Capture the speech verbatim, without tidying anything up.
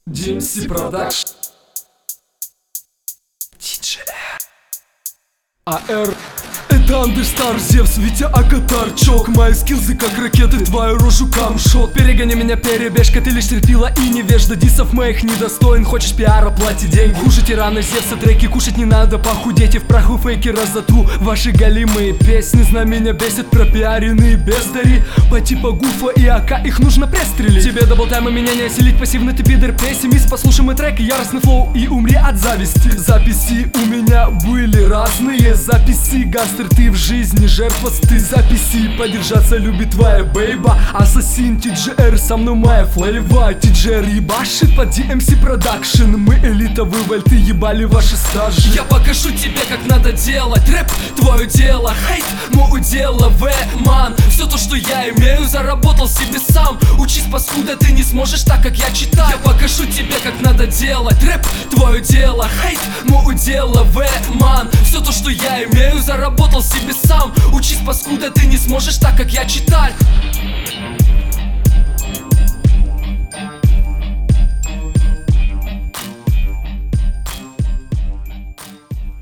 ди эм си Продакшн. Диджей АР. Это Андерстар, Зевс, Витя Акатар, Чок. Мои скиллзы как ракеты, твою рожу камшот. Перегони меня, перебежка, ты лишь терпила и невежда. Дисов моих недостоин, хочешь пиара, плати деньги. Хуже тираны Зевса, треки кушать не надо, похудеть и в праху фейки разотру. Ваши галимые песни, знамения бесит пропиаренные бездари. По типу Гуфа и АК, их нужно пристрелить. Тебе даблтайм и меня не осилить, пассивный ты пидор, пессимист. Послушай мой трек, яростный флоу и умри от зависти. Записи у меня были разные, записи гастер, ты в жизни жертва сты. Записи подержаться любит твоя бейба. Ассасин ти джей эр, со мной моя флейва. ти джей эр ебашит по ди эм си Продакшн. Мы элита, вы вальты, ебали ваши стажи. Я покажу тебе, как надо делать рэп, твое дело. Хейт, мой удел, в ман. Все то, что я имею, заработал себе сам. Учись, паскуда, ты не сможешь так, как я читаю. Я покажу тебе, как надо делать рэп, твое дело. Хейт, мой удел, в ман. Все то, что я имею, заработал себе сам. Учись, паскуда, ты не сможешь так, как я читаю.